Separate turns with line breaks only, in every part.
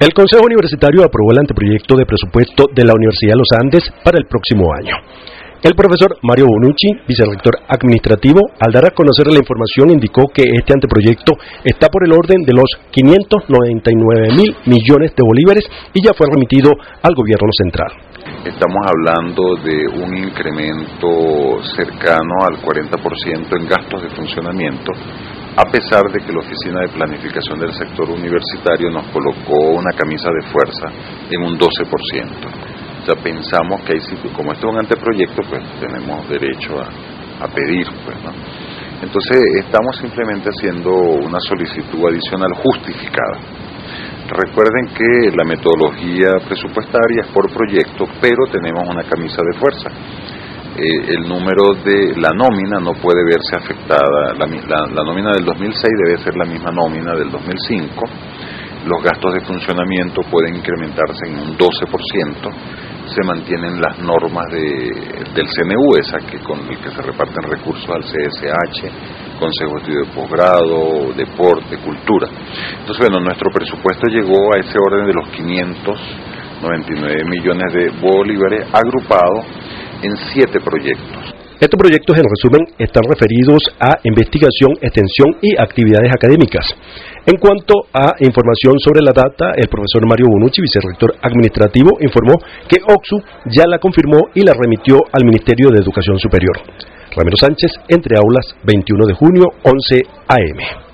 El Consejo Universitario aprobó el anteproyecto de presupuesto de la Universidad de los Andes para el próximo año. El profesor Mario Bonucci, vicerrector administrativo, al dar a conocer la información indicó que este anteproyecto está por el orden de los 599.000 millones de bolívares y ya fue remitido al gobierno central.
Estamos hablando de un incremento cercano al 40% en gastos de funcionamiento, a pesar de que la Oficina de Planificación del Sector Universitario nos colocó una camisa de fuerza en un 12%. O sea, pensamos que hay sitios, como este es un anteproyecto, pues tenemos derecho a pedir, pues, ¿no? Entonces, estamos simplemente haciendo una solicitud adicional justificada. Recuerden que la metodología presupuestaria es por proyecto, pero tenemos una camisa de fuerza. El número de la nómina no puede verse afectada, la nómina del 2006 debe ser la misma nómina del 2005, los gastos de funcionamiento pueden incrementarse en un 12%, se mantienen las normas del CNU, esa con el que se reparten recursos al CSH, Consejo de Estudio de Posgrado, Deporte, Cultura. Entonces, bueno, nuestro presupuesto llegó a ese orden de los 599 millones de bolívares agrupados en 7 proyectos.
Estos proyectos, en resumen, están referidos a investigación, extensión y actividades académicas. En cuanto a información sobre la data, el profesor Mario Bonucci, vicerrector administrativo, informó que OCSU ya la confirmó y la remitió al Ministerio de Educación Superior. Ramiro Sánchez, Entre Aulas, 21 de junio, 11 a.m.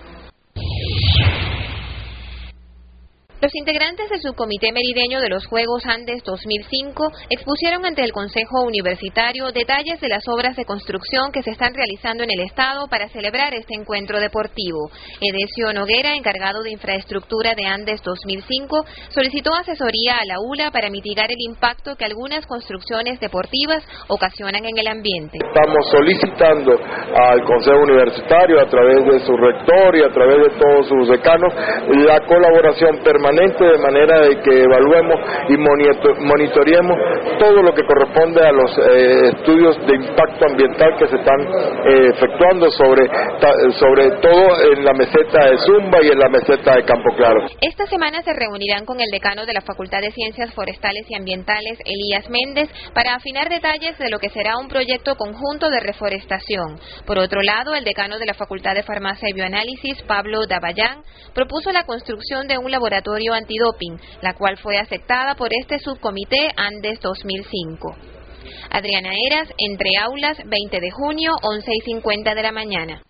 Los integrantes del Subcomité Merideño de los Juegos Andes 2005 expusieron ante el Consejo Universitario detalles de las obras de construcción que se están realizando en el Estado para celebrar este encuentro deportivo. Edesio Noguera, encargado de infraestructura de Andes 2005, solicitó asesoría a la ULA para mitigar el impacto que algunas construcciones deportivas ocasionan en el ambiente.
Estamos solicitando al Consejo Universitario, a través de su rector y a través de todos sus decanos, la colaboración permanente, de manera de que evaluemos y monitoreemos todo lo que corresponde a los estudios de impacto ambiental que se están efectuando sobre todo en la meseta de Zumba y en la meseta de Campo Claro.
Esta semana se reunirán con el decano de la Facultad de Ciencias Forestales y Ambientales, Elías Méndez, para afinar detalles de lo que será un proyecto conjunto de reforestación. Por otro lado, el decano de la Facultad de Farmacia y Bioanálisis, Pablo Davallán, propuso la construcción de un laboratorio antidoping, la cual fue aceptada por este subcomité Andes 2005. Adriana Heras, Entre Aulas, 20 de junio, 11:50 de la mañana.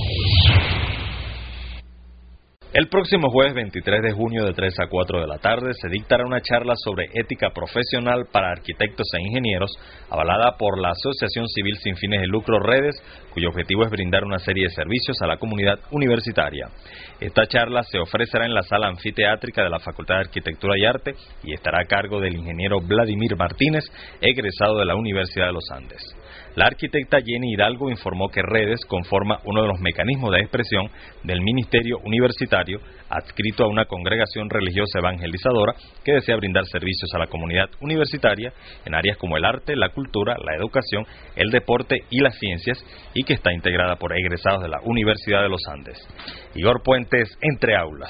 El próximo jueves 23 de junio de 3 a 4 de la tarde se dictará una charla sobre ética profesional para arquitectos e ingenieros, avalada por la Asociación Civil Sin Fines de Lucro Redes, cuyo objetivo es brindar una serie de servicios a la comunidad universitaria. Esta charla se ofrecerá en la sala anfiteátrica de la Facultad de Arquitectura y Arte y estará a cargo del ingeniero Vladimir Martínez, egresado de la Universidad de los Andes. La arquitecta Jenny Hidalgo informó que Redes conforma uno de los mecanismos de expresión del Ministerio Universitario adscrito a una congregación religiosa evangelizadora que desea brindar servicios a la comunidad universitaria en áreas como el arte, la cultura, la educación, el deporte y las ciencias y que está integrada por egresados de la Universidad de los Andes. Igor Puentes, Entre Aulas.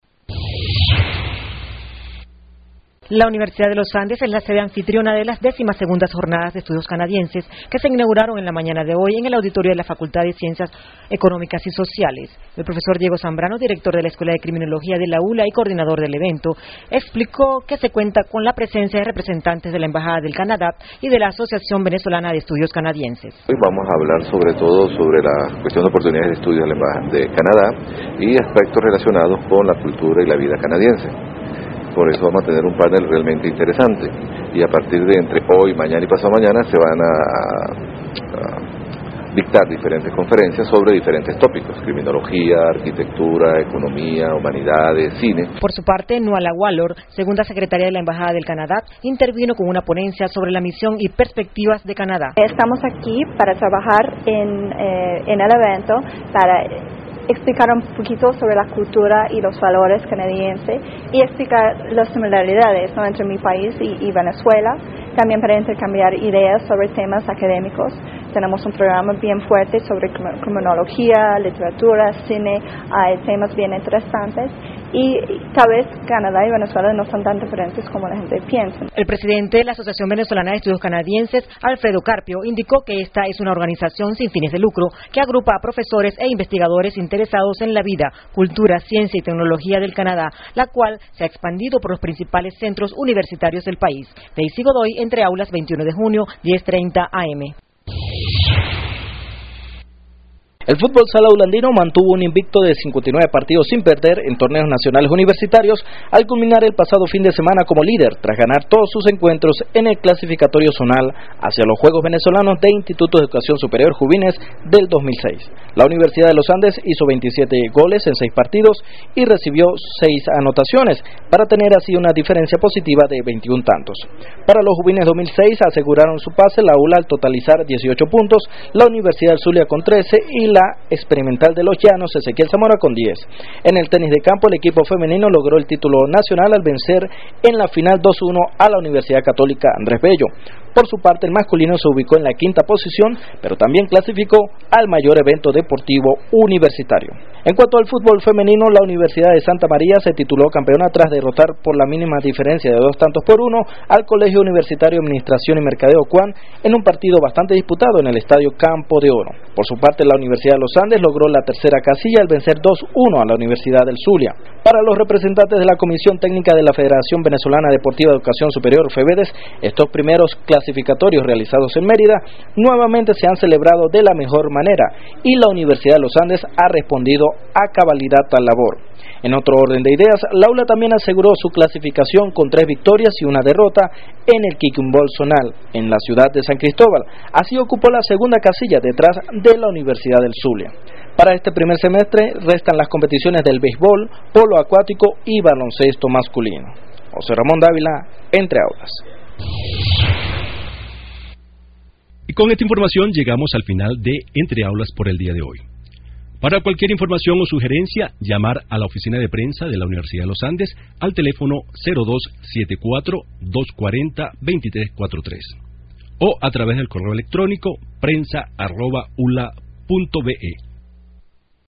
La Universidad de los Andes es la sede anfitriona de las 12ª Jornadas de Estudios Canadienses que se inauguraron en la mañana de hoy en el auditorio de la Facultad de Ciencias Económicas y Sociales. El profesor Diego Zambrano, director de la Escuela de Criminología de la ULA y coordinador del evento, explicó que se cuenta con la presencia de representantes de la Embajada del Canadá y de la Asociación Venezolana de Estudios Canadienses.
Hoy vamos a hablar sobre todo sobre la cuestión de oportunidades de estudio de la Embajada de Canadá y aspectos relacionados con la cultura y la vida canadiense. Por eso vamos a tener un panel realmente interesante y a partir de entre hoy, mañana y pasado mañana se van a dictar diferentes conferencias sobre diferentes tópicos: criminología, arquitectura, economía, humanidades, cine.
Por su parte, Nuala Wallor, segunda secretaria de la Embajada del Canadá, intervino con una ponencia sobre la misión y perspectivas de Canadá.
Estamos aquí para trabajar en el evento para explicar un poquito sobre la cultura y los valores canadienses y explicar las similaridades, ¿no?, entre mi país y Venezuela, también para intercambiar ideas sobre temas académicos, tenemos un programa bien fuerte sobre criminología, literatura, cine, hay temas bien interesantes y tal vez Canadá y Venezuela no son tan diferentes como la gente piensa.
El presidente de la Asociación Venezolana de Estudios Canadienses, Alfredo Carpio, indicó que esta es una organización sin fines de lucro que agrupa a profesores e investigadores interesados en la vida, cultura, ciencia y tecnología del Canadá, la cual se ha expandido por los principales centros universitarios del país. Daisy Godoy, Entre Aulas, 21 de junio, 10:30 AM.
El fútbol sala holandino mantuvo un invicto de 59 partidos sin perder en torneos nacionales universitarios al culminar el pasado fin de semana como líder tras ganar todos sus encuentros en el clasificatorio zonal hacia los Juegos Venezolanos de Institutos de Educación Superior Juvines del 2006. La Universidad de los Andes hizo 27 goles en 6 partidos y recibió 6 anotaciones para tener así una diferencia positiva de 21 tantos. Para los Juvines 2006 aseguraron su pase la ULA al totalizar 18 puntos, la Universidad del Zulia con 13 y la Experimental de los Llanos Ezequiel Zamora con 10. En el tenis de campo, el equipo femenino logró el título nacional al vencer en la final 2-1 a la Universidad Católica Andrés Bello. Por su parte, el masculino se ubicó en la 5ª posición, pero también clasificó al mayor evento deportivo universitario. En cuanto al fútbol femenino, la Universidad de Santa María se tituló campeona tras derrotar por la mínima diferencia de 2 tantos por 1 al Colegio Universitario de Administración y Mercadeo CUAN en un partido bastante disputado en el Estadio Campo de Oro. Por su parte, la Universidad de los Andes logró la 3ª casilla al vencer 2-1 a la Universidad del Zulia. Para los representantes de la Comisión Técnica de la Federación Venezolana Deportiva de Educación Superior, FEVEDES, estos primeros clasificatorios realizados en Mérida nuevamente se han celebrado de la mejor manera y la Universidad de los Andes ha respondido a cabalidad a la labor. En otro orden de ideas, la ULA también aseguró su clasificación con 3 victorias y una derrota en el Kicking-Ball zonal en la ciudad de San Cristóbal. Así ocupó la 2ª casilla detrás de la Universidad del Zulia. Para este primer semestre restan las competiciones del béisbol, polo acuático y baloncesto masculino. José Ramón Dávila, Entre Aulas.
Y con esta información llegamos al final de Entre Aulas por el día de hoy. Para cualquier información o sugerencia, llamar a la oficina de prensa de la Universidad de los Andes al teléfono 0274-240-2343 o a través del correo electrónico prensa@ula.be.